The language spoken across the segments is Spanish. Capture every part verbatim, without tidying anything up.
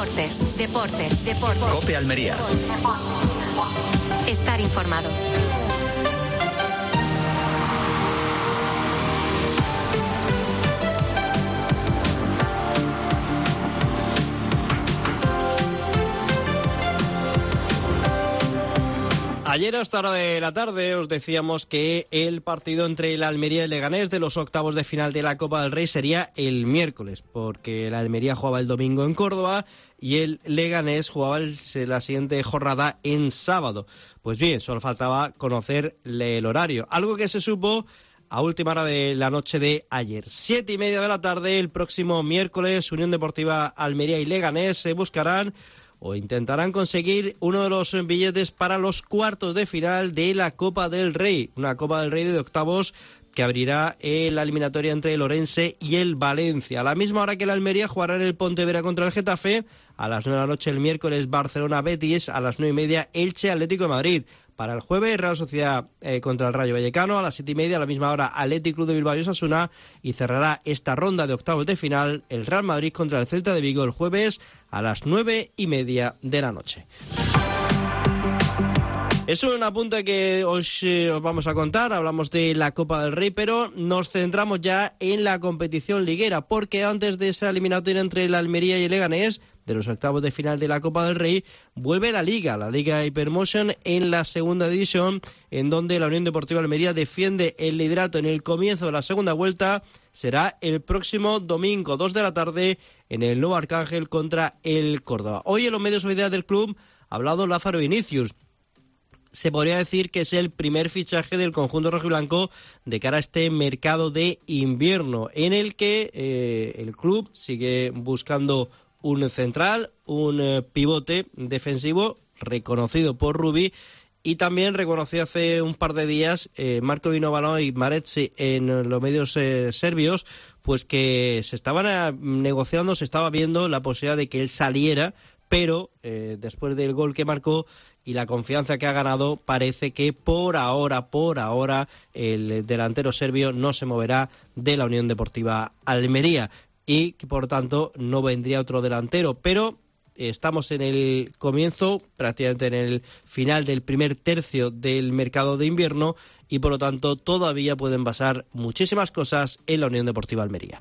Deportes, deportes, deportes. COPE Almería. Estar informado. Ayer a esta hora de la tarde os decíamos que el partido entre el Almería y el Leganés de los octavos de final de la Copa del Rey sería el miércoles, porque el Almería jugaba el domingo en Córdoba y el Leganés jugaba el, la siguiente jornada en sábado. Pues bien, solo faltaba conocer el horario, algo que se supo a última hora de la noche de ayer. Siete y media de la tarde, el próximo miércoles, Unión Deportiva Almería y Leganés se buscarán o intentarán conseguir uno de los billetes para los cuartos de final de la Copa del Rey, una Copa del Rey de octavos que abrirá la eliminatoria entre el Orense y el Valencia. A la misma hora que el Almería jugará en el Pontevedra contra el Getafe, a las nueve de la noche el miércoles Barcelona-Betis, a las nueve y media Elche-Atlético de Madrid. Para el jueves, Real Sociedad eh, contra el Rayo Vallecano, a las siete y media, a la misma hora, Athletic Club de Bilbao y Osasuna, y cerrará esta ronda de octavos de final el Real Madrid contra el Celta de Vigo el jueves a las nueve y media de la noche. Es un apunte que os, eh, os vamos a contar, hablamos de la Copa del Rey, pero nos centramos ya en la competición liguera, porque antes de esa eliminatoria entre el Almería y el Leganés, de los octavos de final de la Copa del Rey, vuelve la Liga, la Liga Hypermotion en la segunda división, en donde la Unión Deportiva Almería defiende el liderato en el comienzo de la segunda vuelta. Será el próximo domingo, dos de la tarde, en el Nuevo Arcángel contra el Córdoba. Hoy en los medios oficiales del club ha hablado Lázaro Vinicius. Se podría decir que es el primer fichaje del conjunto rojiblanco de cara a este mercado de invierno, en el que eh, el club sigue buscando un central, un eh, pivote defensivo reconocido por Rubí y también reconocido hace un par de días eh, Marco Vinovano y Maretsi en los medios eh, serbios, pues que se estaban eh, negociando, se estaba viendo la posibilidad de que él saliera, pero eh, después del gol que marcó y la confianza que ha ganado, parece que por ahora, por ahora, el delantero serbio no se moverá de la Unión Deportiva Almería y que por tanto no vendría otro delantero, pero estamos en el comienzo, prácticamente en el final del primer tercio del mercado de invierno y por lo tanto todavía pueden pasar muchísimas cosas en la Unión Deportiva Almería.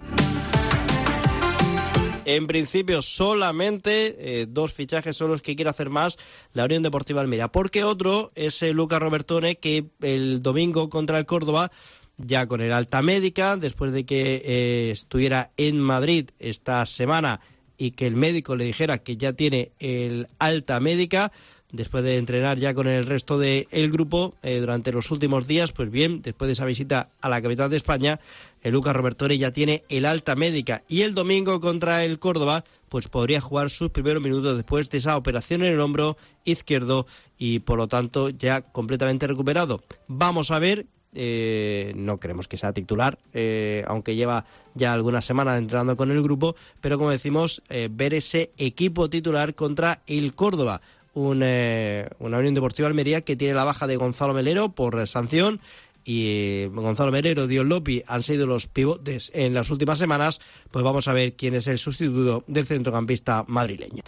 En principio solamente eh, dos fichajes son los que quiere hacer más la Unión Deportiva Almería, porque otro es eh, Lucas Robertone, que el domingo contra el Córdoba, ya con el alta médica, después de que eh, estuviera en Madrid esta semana y que el médico le dijera que ya tiene el alta médica, después de entrenar ya con el resto del grupo eh, durante los últimos días, pues bien, después de esa visita a la capital de España, el Lucas Robertone ya tiene el alta médica y el domingo contra el Córdoba pues podría jugar sus primeros minutos después de esa operación en el hombro izquierdo y por lo tanto ya completamente recuperado. Vamos a ver. Eh, no creemos que sea titular, eh, aunque lleva ya algunas semanas entrenando con el grupo, pero como decimos, eh, ver ese equipo titular contra el Córdoba, un, eh, una Unión Deportiva Almería que tiene la baja de Gonzalo Melero por sanción, y eh, Gonzalo Melero y Dion Lopi han sido los pivotes en las últimas semanas. Pues vamos a ver quién es el sustituto del centrocampista madrileño.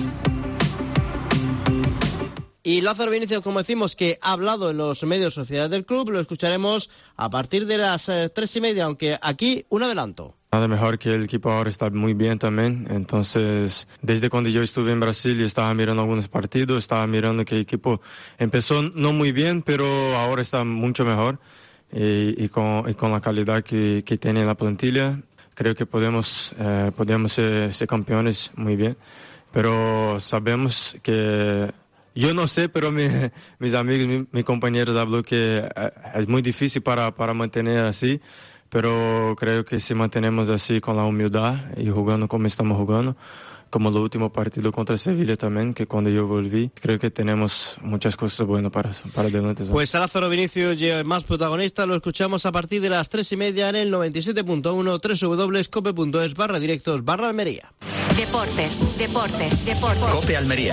Y Lázaro Vinicius, como decimos, que ha hablado en los medios sociales del club, lo escucharemos a partir de las eh, tres y media, aunque aquí un adelanto. Nada mejor que el equipo ahora está muy bien también, entonces desde cuando yo estuve en Brasil y estaba mirando algunos partidos, estaba mirando que el equipo empezó no muy bien, pero ahora está mucho mejor y, y, con, y con la calidad que, que tiene la plantilla, creo que podemos, eh, podemos ser, ser campeones muy bien, pero sabemos que... Yo no sé, pero mi, mis amigos, mi, mis compañeros hablan que es muy difícil para, para mantener así, pero creo que si mantenemos así con la humildad y jugando como estamos jugando, como el último partido contra Sevilla también, que cuando yo volví, creo que tenemos muchas cosas buenas para, para adelante. ¿Sabes? Pues Lázaro Vinicius, más protagonista, lo escuchamos a partir de las tres y media en el noventa y siete punto uno, doble u doble u doble u punto cope punto es barra directos barra Almería. Deportes, deportes, deportes. COPE Almería.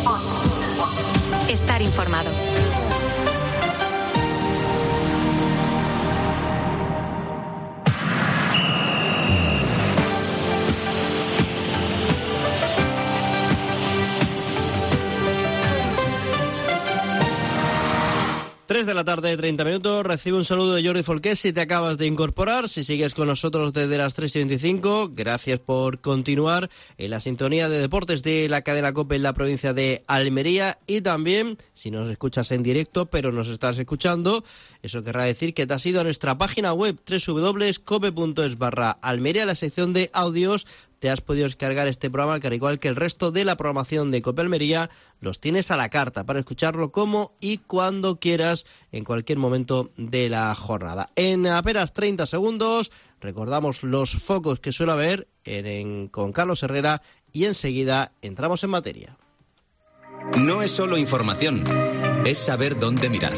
Estar informado. la tarde, treinta minutos. Recibe un saludo de Jordi Folqué si te acabas de incorporar. Si sigues con nosotros desde las tres y veinticinco, gracias por continuar en la sintonía de deportes de la cadena COPE en la provincia de Almería. Y también, si nos escuchas en directo, pero nos estás escuchando, eso querrá decir que te has ido a nuestra página web doble u doble u doble u punto cope punto es barra Almería, la sección de audios. Te has podido descargar este programa que, al igual que el resto de la programación de COPE Almería, los tienes a la carta para escucharlo como y cuando quieras en cualquier momento de la jornada. En apenas treinta segundos recordamos los focos que suele haber en, en, con Carlos Herrera y enseguida entramos en materia. No es solo información, es saber dónde mirar.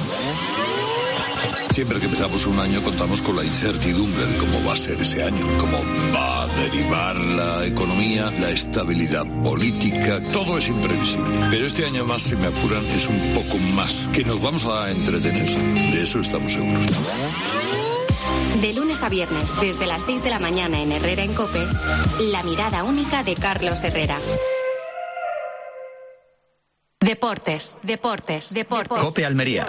Siempre que empezamos un año contamos con la incertidumbre de cómo va a ser ese año, cómo va a derivar la economía, la estabilidad política, todo es imprevisible. Pero este año más, si me apuran, es un poco más, que nos vamos a entretener, de eso estamos seguros. De lunes a viernes, desde las seis de la mañana en Herrera en COPE, la mirada única de Carlos Herrera. Deportes, deportes, deportes. COPE Almería.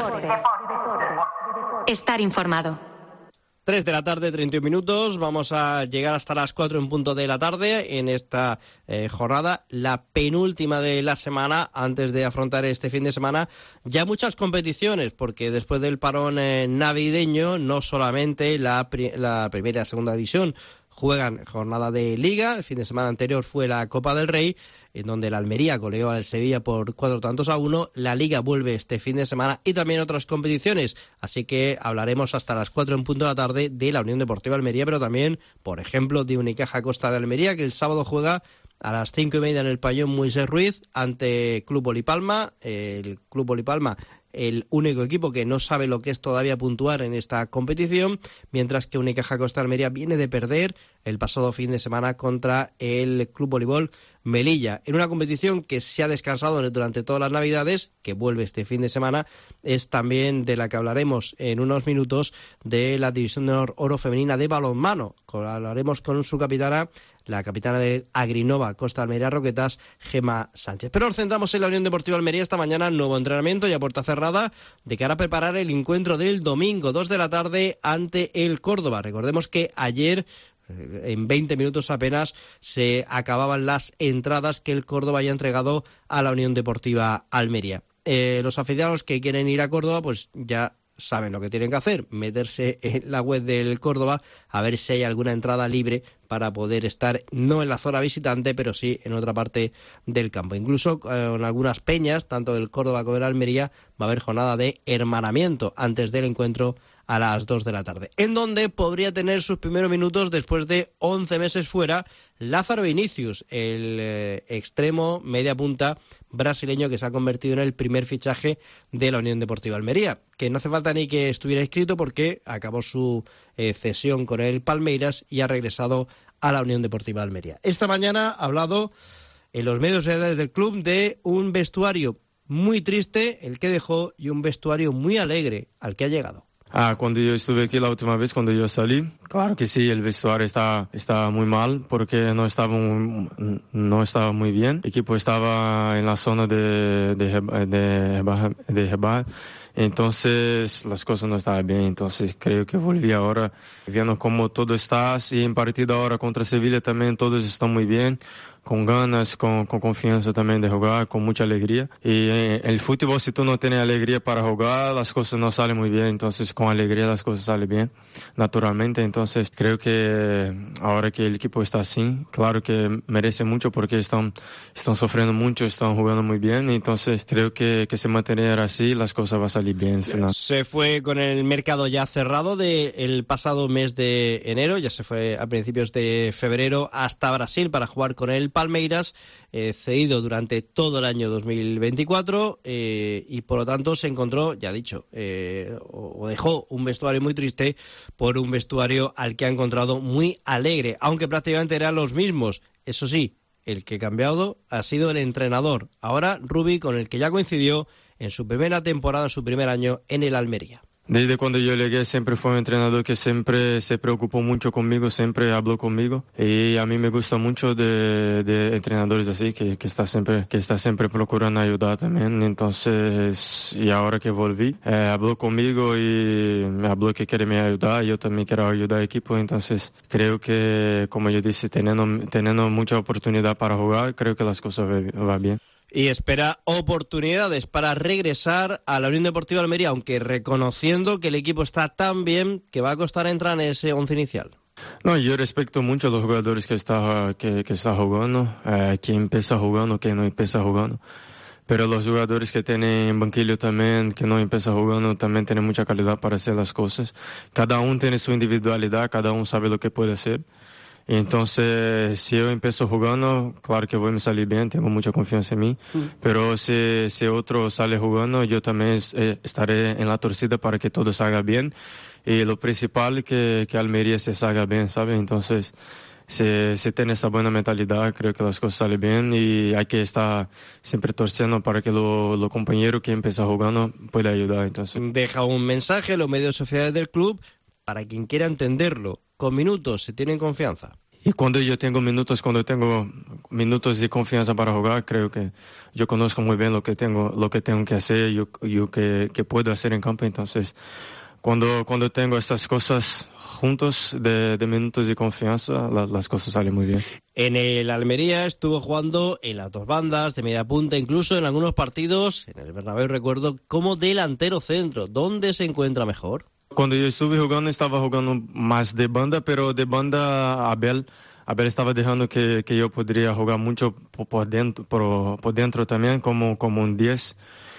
Estar informado. tres de la tarde, treinta y un minutos. Vamos a llegar hasta las cuatro en punto de la tarde en esta eh, jornada, la penúltima de la semana, antes de afrontar este fin de semana. Ya muchas competiciones, porque después del parón eh, navideño, no solamente la, pri- la primera y la segunda división juegan jornada de Liga. El fin de semana anterior fue la Copa del Rey, en donde el Almería goleó al Sevilla por cuatro tantos a uno. La Liga vuelve este fin de semana y también otras competiciones. Así que hablaremos hasta las cuatro en punto de la tarde de la Unión Deportiva Almería, pero también, por ejemplo, de Unicaja Costa de Almería, que el sábado juega a las cinco y media en el pabellón Moisés Ruiz ante Club Bolipalma. El Club Bolipalma, el único equipo que no sabe lo que es todavía puntuar en esta competición, mientras que Unicaja Costa de Almería viene de perder el pasado fin de semana contra el Club Voleibol Melilla, en una competición que se ha descansado durante todas las Navidades, que vuelve este fin de semana. Es también de la que hablaremos en unos minutos, de la División de Honor Oro Femenina de balonmano. Hablaremos con su capitana, la capitana de Agrinova Costa Almería Roquetas, Gema Sánchez. Pero nos centramos en la Unión Deportiva Almería. Esta mañana nuevo entrenamiento y a puerta cerrada de cara a preparar el encuentro del domingo, dos de la tarde, ante el Córdoba. Recordemos que ayer, en veinte minutos apenas, se acababan las entradas que el Córdoba haya entregado a la Unión Deportiva Almería. Eh, los aficionados que quieren ir a Córdoba, pues ya saben lo que tienen que hacer, meterse en la web del Córdoba a ver si hay alguna entrada libre para poder estar no en la zona visitante, pero sí en otra parte del campo. Incluso con algunas peñas, tanto del Córdoba como del Almería, va a haber jornada de hermanamiento antes del encuentro a las dos de la tarde, en donde podría tener sus primeros minutos después de once meses fuera Lázaro Vinicius, el eh, extremo media punta brasileño que se ha convertido en el primer fichaje de la Unión Deportiva Almería, que no hace falta ni que estuviera inscrito porque acabó su eh, cesión con el Palmeiras y ha regresado a la Unión Deportiva Almería. Esta mañana ha hablado en los medios del club de un vestuario muy triste el que dejó y un vestuario muy alegre al que ha llegado. Ah, cuando yo estuve aquí la última vez, cuando yo salí, claro que sí, el vestuario está, está muy mal porque no estaba, muy, no estaba muy bien. El equipo estaba en la zona de, de, de, de Jebal, entonces las cosas no estaban bien. Entonces creo que volví ahora viendo cómo todo está, y en partido ahora contra Sevilla también todos están muy bien, con ganas, con, con confianza también de jugar, con mucha alegría. Y en el fútbol, si tú no tienes alegría para jugar, las cosas no salen muy bien. Entonces, con alegría las cosas salen bien, naturalmente. Entonces, creo que ahora que el equipo está así, claro que merece mucho porque están, están sufriendo mucho, están jugando muy bien. Entonces, creo que, que se mantener así, las cosas van a salir bien al final. Se fue con el mercado ya cerrado del pasado mes de enero, ya se fue a principios de febrero hasta Brasil para jugar con el Palmeiras, eh, cedido durante todo el año dos mil veinticuatro, eh, y por lo tanto se encontró, ya dicho, eh, o, o dejó un vestuario muy triste por un vestuario al que ha encontrado muy alegre, aunque prácticamente eran los mismos. Eso sí, el que ha cambiado ha sido el entrenador, ahora Rubi, con el que ya coincidió en su primera temporada, en su primer año en el Almería. Desde cuando yo llegué siempre fue un entrenador que siempre se preocupó mucho conmigo, siempre habló conmigo y a mí me gusta mucho de, de entrenadores así que, que está siempre que está siempre procurando ayudar también. Entonces, y ahora que volví, eh, habló conmigo y me habló que quiere me ayudar, yo también quiero ayudar al equipo. Entonces, creo que, como yo dije, teniendo, teniendo mucha oportunidad para jugar, creo que las cosas van bien. Y espera oportunidades para regresar a la Unión Deportiva Almería, aunque reconociendo que el equipo está tan bien que va a costar entrar en ese once inicial. No, yo respeto mucho a los jugadores que está, que, que está jugando, eh, quién empieza jugando, quién no empieza jugando. Pero los jugadores que tienen en banquillo también, que no empiezan jugando, también tienen mucha calidad para hacer las cosas. Cada uno tiene su individualidad, cada uno sabe lo que puede hacer. Y entonces, si yo empiezo jugando, claro que voy a salir bien, tengo mucha confianza en mí. Mm. Pero si, si otro sale jugando, yo también eh, estaré en la torcida para que todo salga bien. Y lo principal es que, que Almería se salga bien, ¿sabes? Entonces, si, si tiene esa buena mentalidad, creo que las cosas salen bien y hay que estar siempre torciendo para que los lo compañeros que empiezan jugando puedan ayudar. Entonces. Deja un mensaje en los medios sociales del club para quien quiera entenderlo. Con minutos se tienen confianza. Y cuando yo tengo minutos, cuando tengo minutos de confianza para jugar, creo que yo conozco muy bien lo que tengo, lo que tengo que hacer, yo, yo que, que puedo hacer en campo. Entonces, cuando, cuando tengo estas cosas juntos de, de minutos de confianza, la, las cosas salen muy bien. En el Almería estuvo jugando en las dos bandas, de media punta, incluso en algunos partidos, en el Bernabéu recuerdo, como delantero centro. ¿Dónde se encuentra mejor? Cuando yo estuve jugando, estaba jugando más de banda, pero de banda Abel, Abel estaba dejando que, que yo podría jugar mucho por dentro, por, por dentro también, como, como un diez.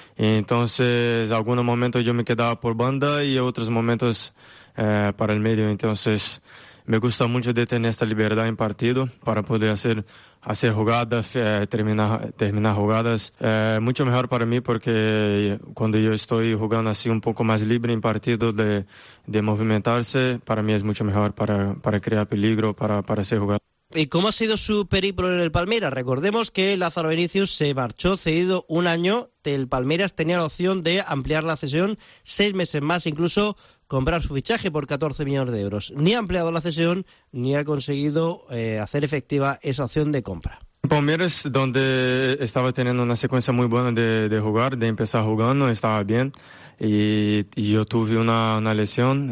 Entonces, algunos momentos yo me quedaba por banda y otros momentos eh, para el medio. Entonces, me gusta mucho de tener esta libertad en partido para poder hacer, hacer jugadas, eh, terminar, terminar jugadas. Eh, mucho mejor para mí porque cuando yo estoy jugando así un poco más libre en partido de, de movimentarse, para mí es mucho mejor para, para crear peligro, para, para hacer jugadas. ¿Y cómo ha sido su periplo en el Palmeiras? Recordemos que Lázaro Vinicius se marchó cedido un año. El Palmeiras tenía la opción de ampliar la cesión seis meses más, incluso comprar su fichaje por catorce millones de euros. Ni ha ampliado la cesión, ni ha conseguido eh, hacer efectiva esa opción de compra. Palmeiras, donde estaba teniendo una secuencia muy buena de, de jugar, de empezar jugando, estaba bien. Y, y yo tuve una, una lesión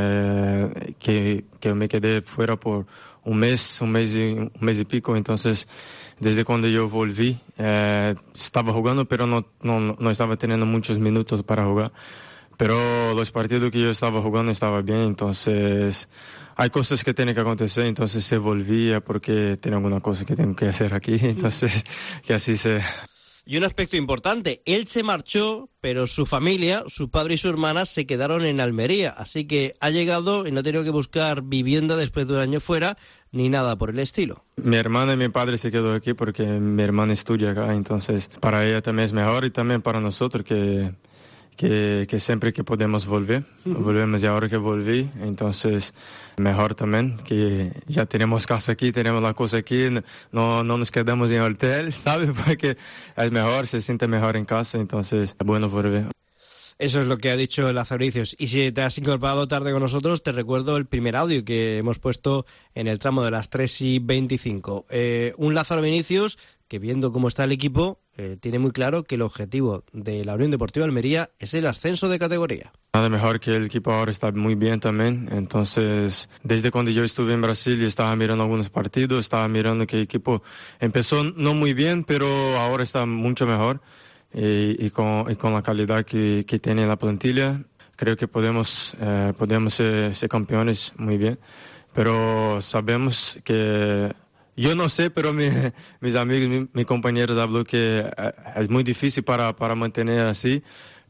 eh, que, que me quedé fuera por un mes, un mes y, un mes y pico. Entonces, desde cuando yo volví, eh, estaba jugando, pero no, no, no estaba teniendo muchos minutos para jugar. Pero los partidos que yo estaba jugando estaba bien, entonces hay cosas que tienen que acontecer, entonces se volvía porque tenía alguna cosa que tengo que hacer aquí, entonces que así se... Y un aspecto importante, él se marchó, pero su familia, su padre y su hermana se quedaron en Almería, así que ha llegado y no ha tenido que buscar vivienda después de un año fuera, ni nada por el estilo. Mi hermana y mi padre se quedó aquí porque mi hermana estudia acá, entonces para ella también es mejor y también para nosotros que... Que, que siempre que podemos volver, uh-huh. volvemos y ahora que volví, entonces mejor también, que ya tenemos casa aquí, tenemos la cosa aquí, no, no nos quedamos en hotel, ¿sabes? Porque es mejor, se siente mejor en casa, entonces es bueno volver. Eso es lo que ha dicho Lázaro Vinicius. Y si te has incorporado tarde con nosotros, te recuerdo el primer audio que hemos puesto en el tramo de las tres y veinticinco. Eh, un Lázaro Vinicius que, viendo cómo está el equipo, eh, tiene muy claro que el objetivo de la Unión Deportiva Almería es el ascenso de categoría. Nada mejor que el equipo ahora está muy bien también. Entonces, desde cuando yo estuve en Brasil y estaba mirando algunos partidos, estaba mirando que el equipo empezó no muy bien, pero ahora está mucho mejor. Y, y, con, y con la calidad que, que tiene la plantilla, creo que podemos, eh, podemos ser, ser campeones muy bien. Pero sabemos que, yo no sé, pero mi, mis amigos, mi, mis compañeros hablan que es muy difícil para, para mantener así.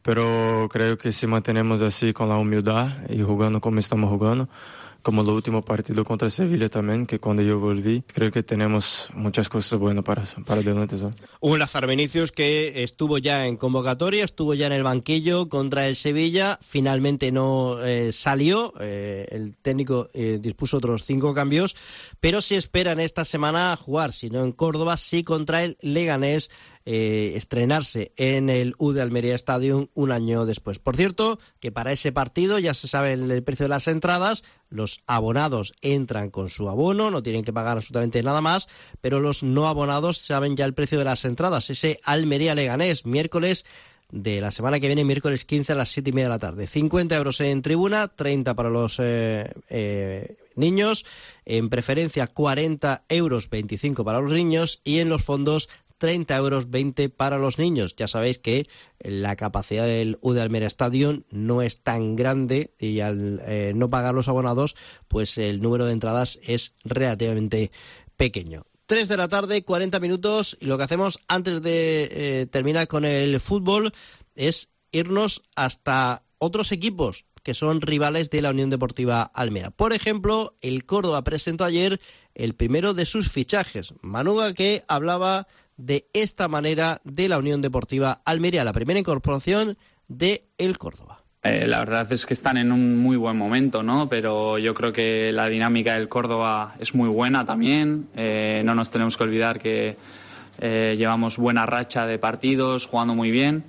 Pero creo que si mantenemos así con la humildad y jugando como estamos jugando, como el último partido contra Sevilla también, que cuando yo volví, creo que tenemos muchas cosas buenas para, para adelante. ¿sí? Un Lázaro Vinicius que estuvo ya en convocatoria, estuvo ya en el banquillo contra el Sevilla, finalmente no eh, salió, eh, el técnico eh, dispuso otros cinco cambios, pero se espera en esta semana jugar, si no en Córdoba, sí contra el Leganés, eh, estrenarse en el U de Almería Stadium un año después. Por cierto, que para ese partido ya se sabe el precio de las entradas, los abonados entran con su abono, no tienen que pagar absolutamente nada más, pero los no abonados saben ya el precio de las entradas. Ese Almería-Leganés, miércoles de la semana que viene, miércoles quince a las siete y media de la tarde. cincuenta euros en tribuna, treinta para los eh, eh, niños, en preferencia cuarenta euros, veinticinco para los niños, y en los fondos treinta euros, veinte para los niños. Ya sabéis que la capacidad del U de Almería Stadium no es tan grande y al eh, no pagar los abonados, pues el número de entradas es relativamente pequeño. tres de la tarde, cuarenta minutos, y lo que hacemos antes de eh, terminar con el fútbol es irnos hasta otros equipos que son rivales de la Unión Deportiva Almería. Por ejemplo, el Córdoba presentó ayer el primero de sus fichajes. Manuga, que hablaba de esta manera de la Unión Deportiva Almería, la primera incorporación de el Córdoba. Eh, la verdad es que están en un muy buen momento, ¿no? Pero yo creo que la dinámica del Córdoba es muy buena también. Eh, no nos tenemos que olvidar que eh, llevamos buena racha de partidos, jugando muy bien,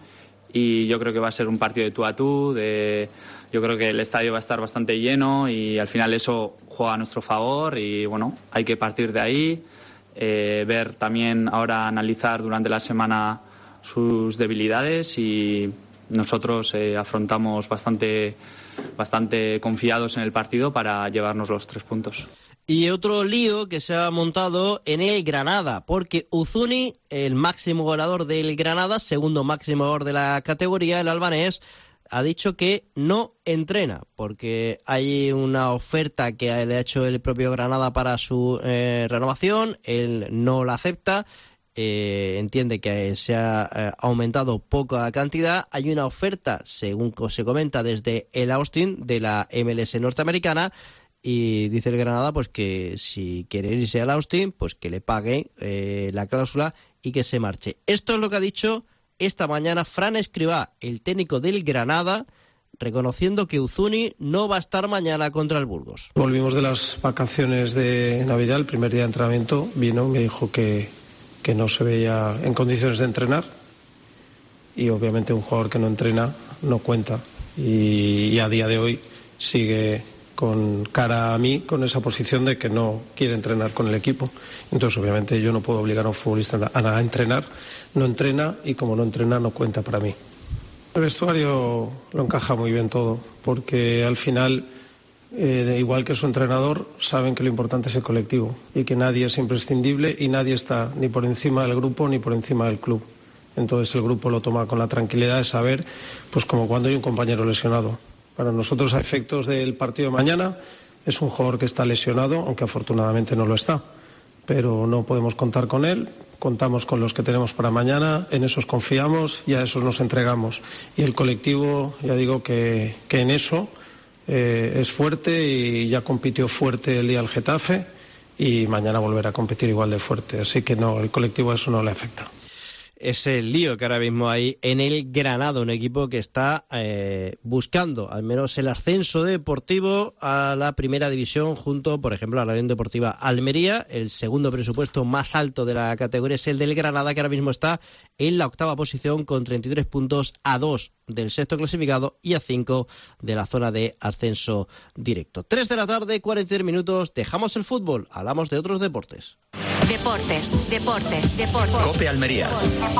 y yo creo que va a ser un partido de tú a tú. De, yo creo que el estadio va a estar bastante lleno y al final eso juega a nuestro favor y bueno, hay que partir de ahí, eh, ver también ahora, analizar durante la semana sus debilidades, y nosotros eh, afrontamos bastante, bastante confiados en el partido para llevarnos los tres puntos. Y otro lío que se ha montado en el Granada, porque Uzuni, el máximo goleador del Granada, segundo máximo goleador de la categoría, el albanés, ha dicho que no entrena, porque hay una oferta que le ha hecho el propio Granada para su eh, renovación, él no la acepta. Eh, entiende que se ha eh, aumentado poca cantidad. Hay una oferta, según se comenta, desde el Austin de la M L S norteamericana, y dice el Granada pues que si quiere irse al Austin, pues que le pague eh, la cláusula y que se marche. Esto es lo que ha dicho esta mañana Fran Escribá, el técnico del Granada, reconociendo que Uzuni no va a estar mañana contra el Burgos. Volvimos de las vacaciones de Navidad, el primer día de entrenamiento, vino y me dijo que que no se veía en condiciones de entrenar, y obviamente un jugador que no entrena no cuenta, y, y a día de hoy sigue con cara a mí con esa posición de que no quiere entrenar con el equipo. Entonces obviamente yo no puedo obligar a un futbolista a, a entrenar, no entrena, y como no entrena no cuenta para mí. El vestuario lo encaja muy bien todo, porque al final, Eh, igual que su entrenador, saben que lo importante es el colectivo y que nadie es imprescindible y nadie está ni por encima del grupo ni por encima del club. Entonces el grupo lo toma con la tranquilidad de saber, pues como cuando hay un compañero lesionado. Para nosotros, a efectos del partido de mañana, es un jugador que está lesionado, aunque afortunadamente no lo está, pero no podemos contar con él. Contamos con los que tenemos para mañana, en esos confiamos y a esos nos entregamos. Y el colectivo, ya digo que, que en eso Eh, es fuerte, y ya compitió fuerte el día del Getafe y mañana volverá a competir igual de fuerte, así que no, el colectivo a eso no le afecta. Es el lío que ahora mismo hay en el Granada, un equipo que está eh, buscando al menos el ascenso deportivo a la primera división, junto, por ejemplo, a la Unión Deportiva Almería. El segundo presupuesto más alto de la categoría es el del Granada, que ahora mismo está en la octava posición con treinta y tres puntos, a dos del sexto clasificado y a cinco de la zona de ascenso directo. tres de la tarde, cuarenta y tres minutos, dejamos el fútbol, hablamos de otros deportes. Deportes, deportes, deportes. COPE Almería.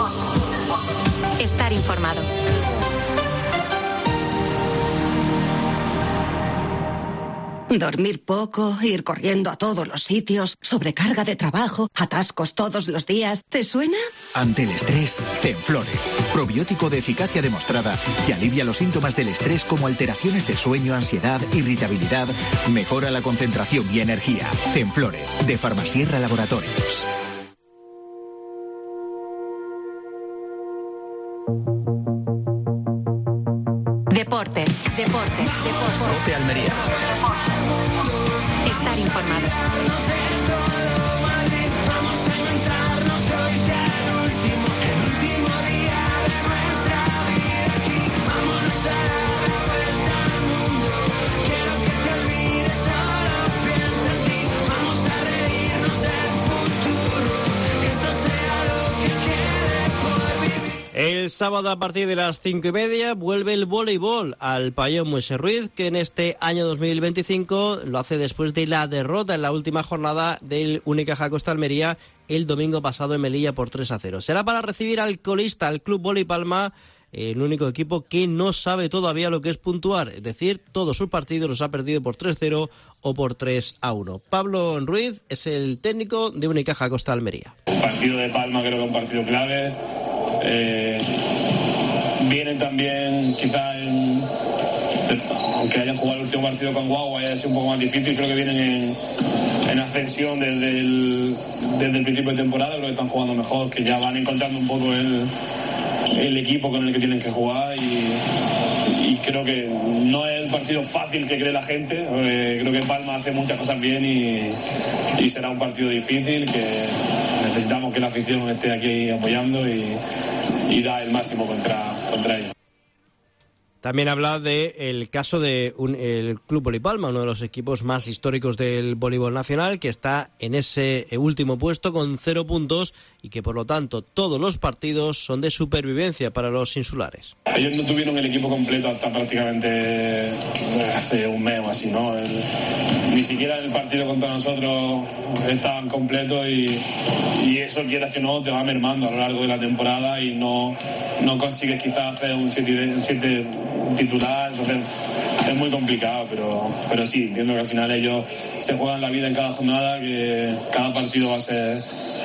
Estar informado. Dormir poco, ir corriendo a todos los sitios, sobrecarga de trabajo, atascos todos los días. ¿Te suena? Ante el estrés, Zenflore. Probiótico de eficacia demostrada que alivia los síntomas del estrés como alteraciones de sueño, ansiedad, irritabilidad, mejora la concentración y energía. Zenflore, de Farmasierra Laboratorios. Deportes, deportes, deportes. COPE Almería. Estar informado. Esto sea lo que quede por El sábado a partir de las cinco y media vuelve el voleibol al pabellón Moisés Ruiz, que en este año dos mil veinticinco lo hace después de la derrota en la última jornada del Unicaja Costa Almería el domingo pasado en Melilla por tres a cero. Será para recibir al colista, al Club Vóley Palma, el único equipo que no sabe todavía lo que es puntuar, es decir, todos sus partidos los ha perdido por tres cero o por tres a uno. Pablo Ruiz es el técnico de Unicaja Costa Almería. El partido de Palma creo que es un partido clave. Eh, vienen también quizás en, aunque hayan jugado el último partido con Guagua haya sido un poco más difícil, creo que vienen en, en ascensión desde el, desde el principio de temporada, creo que están jugando mejor, que ya van encontrando un poco el, el equipo con el que tienen que jugar y, y creo que no es el partido fácil que cree la gente. Eh, creo que Palma hace muchas cosas bien y, y será un partido difícil que necesitamos que la afición esté aquí apoyando y, y da el máximo contra, contra ellos. También habla del caso del de Club Vóley Palma, uno de los equipos más históricos del voleibol nacional, que está en ese último puesto con cero puntos y que por lo tanto todos los partidos son de supervivencia para los insulares. Ellos no tuvieron el equipo completo hasta prácticamente hace un mes o así, ¿no? El, ni siquiera el partido contra nosotros estaban completos y, y eso, quieras que no, te va mermando a lo largo de la temporada y no, no consigues quizás hacer un siete titular, entonces es muy complicado, pero, pero sí, entiendo que al final ellos se juegan la vida en cada jornada, que cada partido va a ser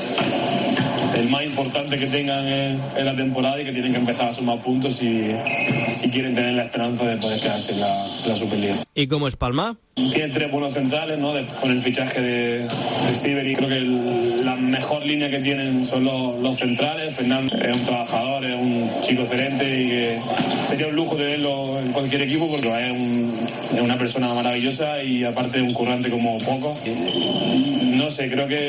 el más importante que tengan en, en la temporada y que tienen que empezar a sumar puntos si, si quieren tener la esperanza de poder quedarse en la, en la Superliga. ¿Y cómo es Palma? Tiene tres buenos centrales, ¿no? De, con el fichaje de, de Siberi. Creo que el, la mejor línea que tienen son los, los centrales. Fernando es un trabajador, es un chico excelente y que sería un lujo tenerlo en cualquier equipo porque es, un, es una persona maravillosa y aparte un currante como poco. No sé, creo que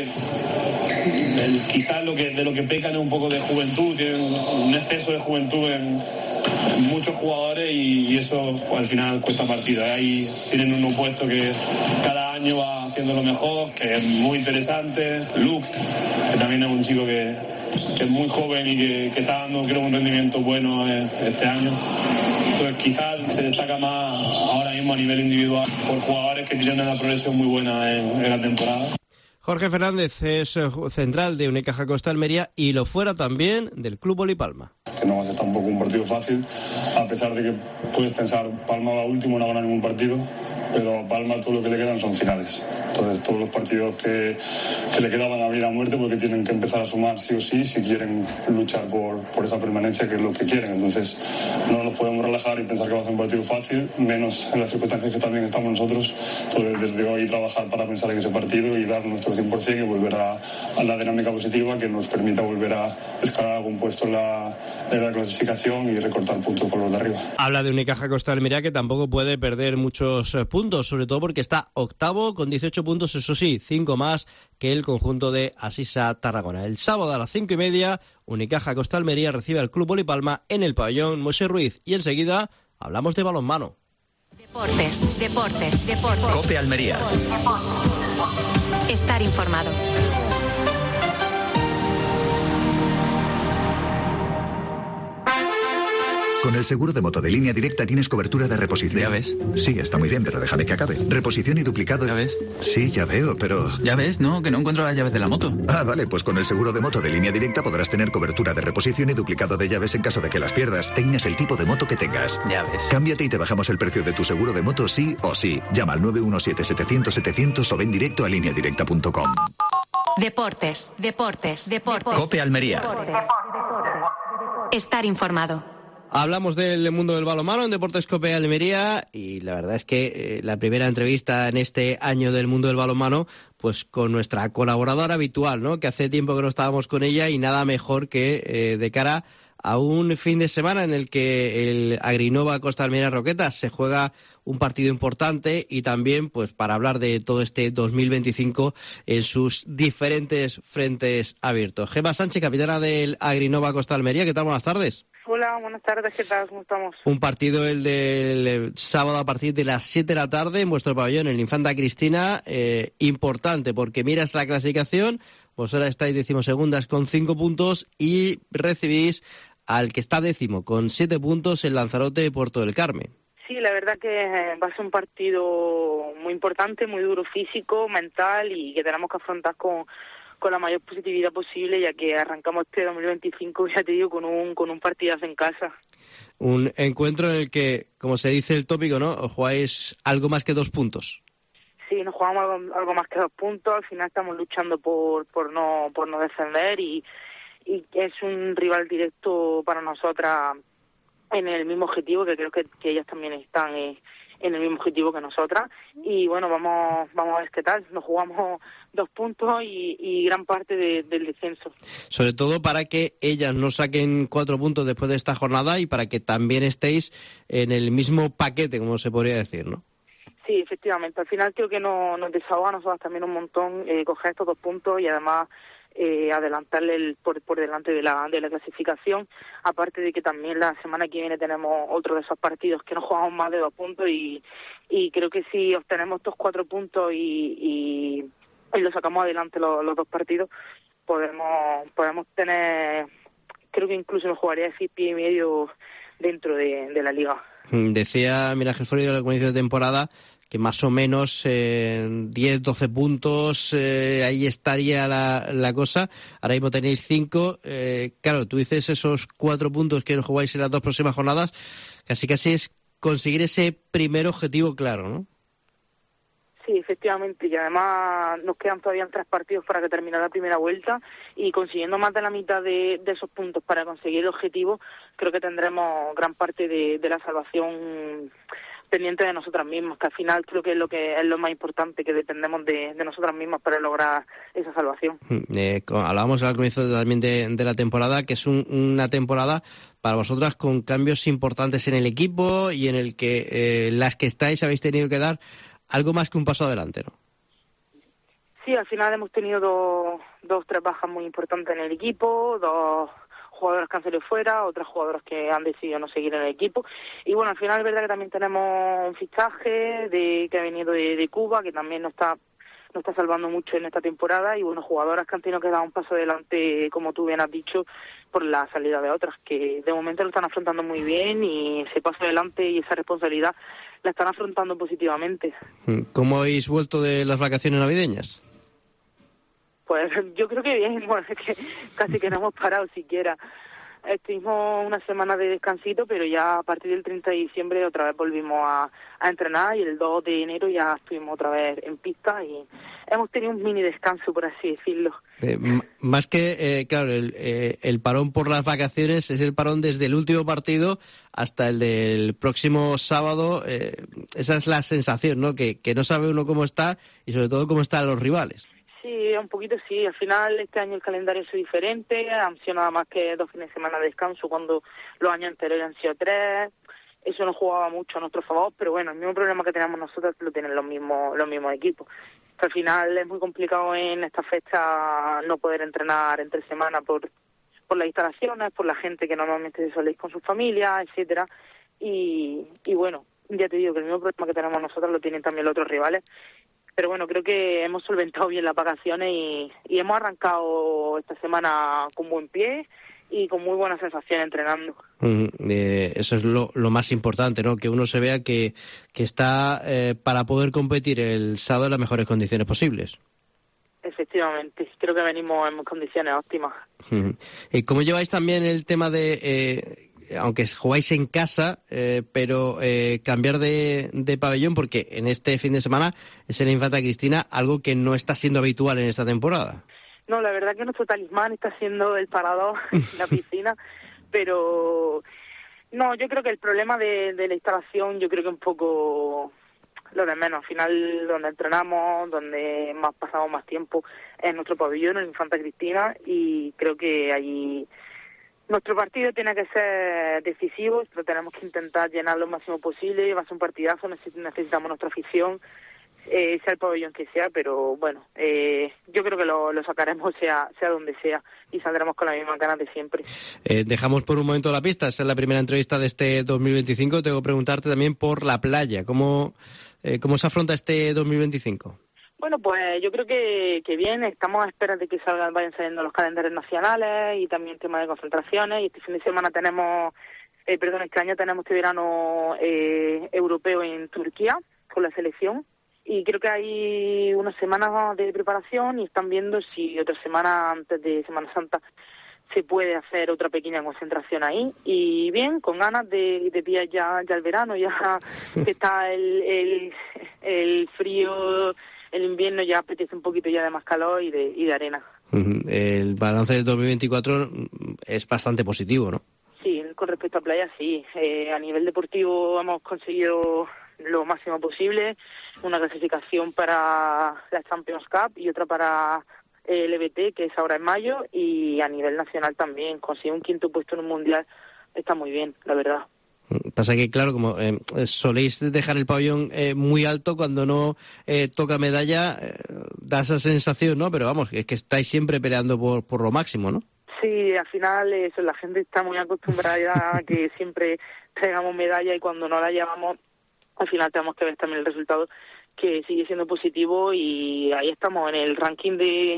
el, quizás lo que, de lo que pecan es un poco de juventud, tienen un exceso de juventud en, en muchos jugadores y, y eso pues, al final cuesta partido. Ahí tienen un opuesto que cada año va haciendo lo mejor, que es muy interesante. Luke, que también es un chico que, que es muy joven y que, que está dando creo un rendimiento bueno este año. Entonces quizás se destaca más ahora mismo a nivel individual por jugadores que tienen una progresión muy buena en, en la temporada. Jorge Fernández es central de Unicaja Costa Almería y lo fuera también del Club Vóley Palma. Que no va a ser tampoco un partido fácil, a pesar de que puedes pensar Palma va último, no ha ganado ningún partido, pero a Palma todo lo que le quedan son finales. Entonces todos los partidos que, que le quedaban a abrir a muerte porque tienen que empezar a sumar sí o sí si quieren luchar por, por esa permanencia que es lo que quieren. Entonces no nos podemos relajar y pensar que va a ser un partido fácil, menos en las circunstancias que también estamos nosotros. Entonces desde hoy trabajar para pensar en ese partido y dar nuestro cien por ciento y volver a, a la dinámica positiva que nos permita volver a escalar algún puesto en la, en la clasificación y recortar puntos con los de arriba. Habla de Unicaja Costa Almería que tampoco puede perder muchos puntos, sobre todo porque está octavo con dieciocho puntos, eso sí, cinco más que el conjunto de Asisa Tarragona. El sábado a las cinco y media, Unicaja Costa Almería recibe al Club Vóley Palma en el pabellón Moisés Ruiz y enseguida hablamos de balonmano. Deportes, deportes, deportes. COPE Almería. Estar informado. Con el seguro de moto de Línea Directa tienes cobertura de reposición. ¿Ya ves? Sí, está muy bien, pero déjame que acabe. Reposición y duplicado. ¿Ya ves? Sí, ya veo, pero... ¿Ya ves? No, que no encuentro las llaves de la moto. Ah, vale, pues con el seguro de moto de Línea Directa podrás tener cobertura de reposición y duplicado de llaves en caso de que las pierdas, tengas el tipo de moto que tengas. Ya ves. Cámbiate y te bajamos el precio de tu seguro de moto sí o sí. Llama al nueve uno siete, setecientos, setecientos o ven directo a línea directa punto com. Deportes, deportes, deportes. COPE Almería. Estar informado. Hablamos del mundo del balonmano en Deportes COPE Almería y la verdad es que eh, la primera entrevista en este año del mundo del balonmano, pues con nuestra colaboradora habitual, ¿no? Que hace tiempo que no estábamos con ella y nada mejor que eh, de cara a un fin de semana en el que el Agrinova Costa Almería Roquetas se juega un partido importante y también pues para hablar de todo este dos mil veinticinco en sus diferentes frentes abiertos. Gemma Sánchez, capitana del Agrinova Costa Almería, ¿qué tal? Buenas tardes. Hola, buenas tardes, ¿qué tal? ¿Cómo estamos? Un partido el del sábado a partir de las siete de la tarde en vuestro pabellón, en el Infanta Cristina, eh, importante porque miras la clasificación, vosotras estáis decimosegundas con cinco puntos y recibís al que está décimo con siete puntos, el Lanzarote de Puerto del Carmen. Sí, la verdad que va a ser un partido muy importante, muy duro físico, mental y que tenemos que afrontar con, con la mayor positividad posible, ya que arrancamos este dos mil veinticinco, ya te digo, con un, con un partidazo en casa. Un encuentro en el que, como se dice el tópico, ¿no?, os jugáis algo más que dos puntos. Sí, nos jugamos algo, algo más que dos puntos, al final estamos luchando por, por no, por no descender y, y es un rival directo para nosotras en el mismo objetivo, que creo que, que ellas también están eh, en el mismo objetivo que nosotras, y bueno, vamos vamos a ver qué tal. Nos jugamos dos puntos y, y gran parte de, del descenso. Sobre todo para que ellas no saquen cuatro puntos después de esta jornada y para que también estéis en el mismo paquete, como se podría decir, ¿no? Sí, efectivamente. Al final creo que no, nos desahoga a nosotros también un montón eh, coger estos dos puntos y además Eh, adelantarle el, por, por delante de la, de la clasificación, aparte de que también la semana que viene tenemos otro de esos partidos que nos jugamos más de dos puntos y, y creo que si obtenemos estos cuatro puntos y, y, y lo sacamos adelante los, los dos partidos, podemos podemos tener, creo que incluso nos jugaría de pie y medio dentro de, de la liga. Decía Miraje Florido al comienzo de temporada que más o menos eh, diez, doce puntos, eh, ahí estaría la, la cosa. Ahora mismo tenéis cinco. Eh, claro, tú dices esos cuatro puntos que jugáis en las dos próximas jornadas, casi casi es conseguir ese primer objetivo claro, ¿no? Sí, efectivamente, y además nos quedan todavía tres partidos para que termine la primera vuelta y consiguiendo más de la mitad de, de esos puntos para conseguir el objetivo, creo que tendremos gran parte de, de la salvación pendiente de nosotras mismas, que al final creo que es lo que es lo más importante, que dependemos de, de nosotras mismas para lograr esa salvación. Eh, hablábamos al comienzo también de, de la temporada, que es un, una temporada para vosotras con cambios importantes en el equipo y en el que eh, las que estáis habéis tenido que dar algo más que un paso adelante, ¿no? Sí, al final hemos tenido dos, dos tres bajas muy importantes en el equipo, dos jugadoras que han salido fuera, otras jugadoras que han decidido no seguir en el equipo. Y bueno, al final es verdad que también tenemos un fichaje de que ha venido de, de Cuba, que también nos está nos está salvando mucho en esta temporada, y bueno, jugadoras que han tenido que dar un paso adelante, como tú bien has dicho, por la salida de otras, que de momento lo están afrontando muy bien y ese paso adelante y esa responsabilidad la están afrontando positivamente. ¿Cómo habéis vuelto de las vacaciones navideñas? Pues yo creo que bien, bueno, es que casi que no hemos parado siquiera. Estuvimos una semana de descansito, pero ya a partir del treinta de diciembre otra vez volvimos a, a entrenar y el dos de enero ya estuvimos otra vez en pista y hemos tenido un mini descanso, por así decirlo. Eh, m- más que, eh, claro, el, eh, el parón por las vacaciones es el parón desde el último partido hasta el del próximo sábado. Eh, esa es la sensación, ¿no? Que, que no sabe uno cómo está y sobre todo cómo están los rivales. Sí, un poquito sí. Al final este año el calendario es diferente, han sido nada más que dos fines de semana de descanso cuando los años anteriores han sido tres. Eso no jugaba mucho a nuestro favor, pero bueno, el mismo problema que tenemos nosotros lo tienen los mismos los mismos equipos. Al final es muy complicado en esta fecha no poder entrenar entre semana por por las instalaciones, por la gente que normalmente se suele ir con sus familias, etcétera. Y, y bueno, ya te digo que el mismo problema que tenemos nosotros lo tienen también los otros rivales. Pero bueno, creo que hemos solventado bien las vacaciones y, y hemos arrancado esta semana con buen pie y con muy buena sensación entrenando. Mm, eh, eso es lo, lo más importante, ¿no? Que uno se vea que, que está eh, para poder competir el sábado en las mejores condiciones posibles. Efectivamente, creo que venimos en condiciones óptimas. Mm. ¿Y cómo lleváis también el tema de... Eh, aunque jugáis en casa, eh, pero eh, cambiar de, de pabellón, porque en este fin de semana es en la Infanta Cristina, algo que no está siendo habitual en esta temporada? No, la verdad que nuestro talismán está siendo el parador, la piscina, pero no, yo creo que el problema de, de la instalación, yo creo que un poco lo de menos. Al final, donde entrenamos, donde más pasamos más tiempo, es nuestro pabellón, en Infanta Cristina, y creo que allí nuestro partido tiene que ser decisivo, pero tenemos que intentar llenar lo máximo posible. Va a ser un partidazo, necesitamos nuestra afición, eh, sea el pabellón que sea, pero bueno, eh, yo creo que lo, lo sacaremos sea sea donde sea y saldremos con la misma ganas de siempre. Eh, dejamos por un momento la pista, esa es la primera entrevista de este dos mil veinticinco. Tengo que preguntarte también por la playa, ¿cómo, eh, cómo se afronta este dos mil veinticinco? Bueno, pues yo creo que, que bien, estamos a espera de que salgan, vayan saliendo los calendarios nacionales y también tema de concentraciones. Y este fin de semana tenemos, eh, perdón, este año tenemos este verano eh, europeo en Turquía con la selección. Y creo que hay unas semanas de preparación y están viendo si otra semana antes de Semana Santa se puede hacer otra pequeña concentración ahí. Y bien, con ganas de, de pillar ya, ya el verano, ya que está el, el, el frío, el invierno ya apetece un poquito ya de más calor y de, y de arena. El balance del dos mil veinticuatro es bastante positivo, ¿no? Sí, con respecto a playa, sí. Eh, a nivel deportivo hemos conseguido lo máximo posible, una clasificación para la Champions Cup y otra para el E B T, que es ahora en mayo, y a nivel nacional también conseguir un quinto puesto en un mundial está muy bien, la verdad. Pasa que, claro, como eh, soléis dejar el pabellón eh, muy alto cuando no eh, toca medalla, eh, da esa sensación, ¿no? Pero vamos, es que estáis siempre peleando por, por lo máximo, ¿no? Sí, al final eso, la gente está muy acostumbrada a que siempre traigamos medalla y cuando no la llevamos, al final tenemos que ver también el resultado, que sigue siendo positivo, y ahí estamos en el ranking de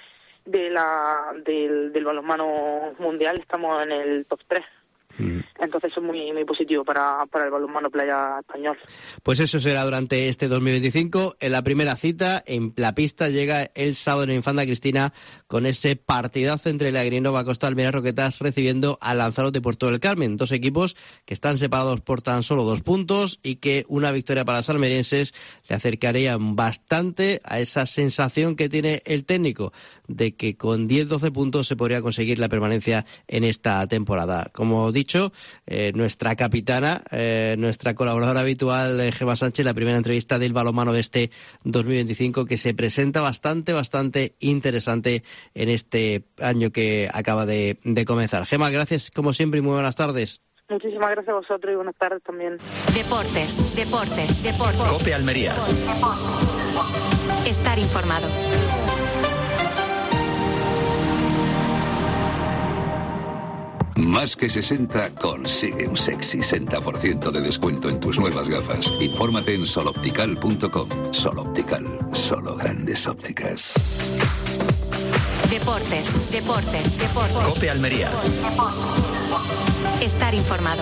de la del, del balonmano mundial, estamos en el top tres. Entonces eso es muy muy positivo para, para el balonmano playa español. Pues eso será durante este dos mil veinticinco. En la primera cita, en la pista, llega el sábado en Infanta Cristina con ese partidazo entre el Agrinova Costa Almería Roquetas recibiendo al Lanzarote Puerto del Carmen. Dos equipos que están separados por tan solo dos puntos y que una victoria para los almerienses le acercarían bastante a esa sensación que tiene el técnico de que con diez doce puntos se podría conseguir la permanencia en esta temporada. Como dicho, Eh, nuestra capitana, eh, nuestra colaboradora habitual, eh, Gemma Sánchez, la primera entrevista del balonmano de este dos mil veinticinco, que se presenta bastante, bastante interesante en este año que acaba de, de comenzar. Gemma, gracias como siempre y muy buenas tardes. Muchísimas gracias a vosotros y buenas tardes también. Deportes, deportes, deportes. COPE Almería. Estar informado. Más que sesenta, consigue un sexy sesenta por ciento de descuento en tus nuevas gafas. Infórmate en soloptical punto com. Sol Optical, solo grandes ópticas. Deportes, deportes, deportes. COPE Almería. Estar informado.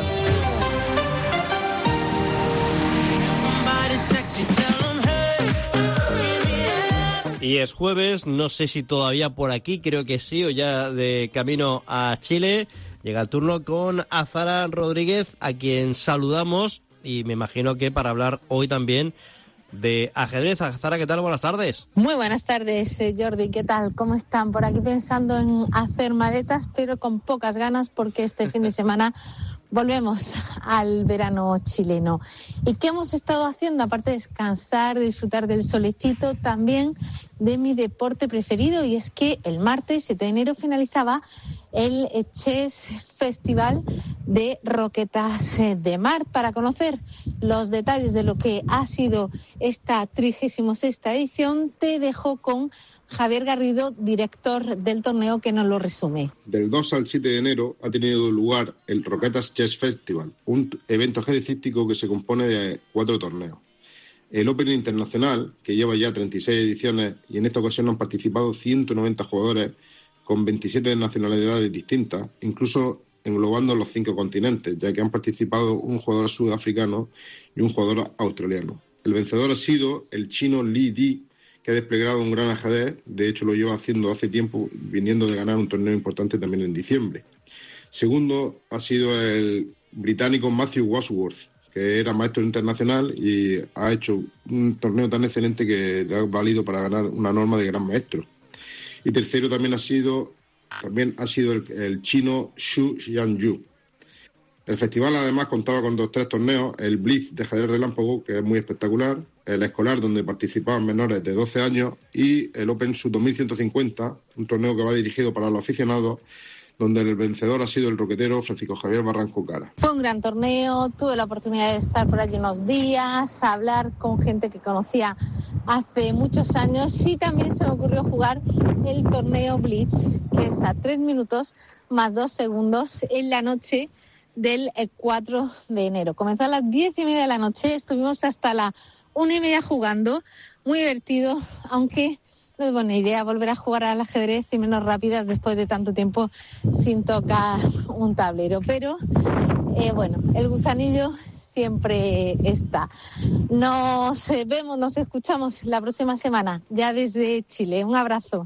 Y es jueves, no sé si todavía por aquí, creo que sí, o ya de camino a Chile. Llega el turno con Azara Rodríguez, a quien saludamos, y me imagino que para hablar hoy también de ajedrez. Azara, ¿qué tal? Buenas tardes. Muy buenas tardes, Jordi. ¿Qué tal? ¿Cómo están? Por aquí pensando en hacer maletas, pero con pocas ganas, porque este fin de semana volvemos al verano chileno. ¿Y qué hemos estado haciendo? Aparte de descansar, de disfrutar del solecito, también de mi deporte preferido, y es que el martes siete de enero finalizaba el Chess Festival de Roquetas de Mar. Para conocer los detalles de lo que ha sido esta trigésima sexta edición, te dejo con Javier Garrido, director del torneo, que nos lo resume. Del dos al siete de enero ha tenido lugar el Roquetas Chess Festival, un evento ajedrecístico que se compone de cuatro torneos. El Open Internacional, que lleva ya treinta y seis ediciones, y en esta ocasión han participado ciento noventa jugadores con veintisiete nacionalidades distintas, incluso englobando los cinco continentes, ya que han participado un jugador sudafricano y un jugador australiano. El vencedor ha sido el chino Li Di, que ha desplegado un gran ajedrez. De hecho lo lleva haciendo hace tiempo, viniendo de ganar un torneo importante también en diciembre. Segundo ha sido el británico Matthew Wadsworth, que era maestro internacional y ha hecho un torneo tan excelente que le ha valido para ganar una norma de gran maestro. Y tercero también ha sido, también ha sido el, el chino Xu Xianyu. El festival además contaba con dos tres torneos: el Blitz de ajedrez relámpago, que es muy espectacular, el escolar, donde participaban menores de doce años, y el Open Sub dos mil ciento cincuenta, un torneo que va dirigido para los aficionados, donde el vencedor ha sido el roquetero Francisco Javier Barranco Cara. Fue un gran torneo, tuve la oportunidad de estar por allí unos días, hablar con gente que conocía hace muchos años, y también se me ocurrió jugar el torneo Blitz, que es a tres minutos más dos segundos, en la noche del cuatro de enero. Comenzó a las diez y media de la noche, estuvimos hasta la una y media jugando, muy divertido, aunque no es buena idea volver a jugar al ajedrez y menos rápidas después de tanto tiempo sin tocar un tablero. Pero, eh, bueno, el gusanillo siempre está. Nos vemos, nos escuchamos la próxima semana, ya desde Chile. Un abrazo.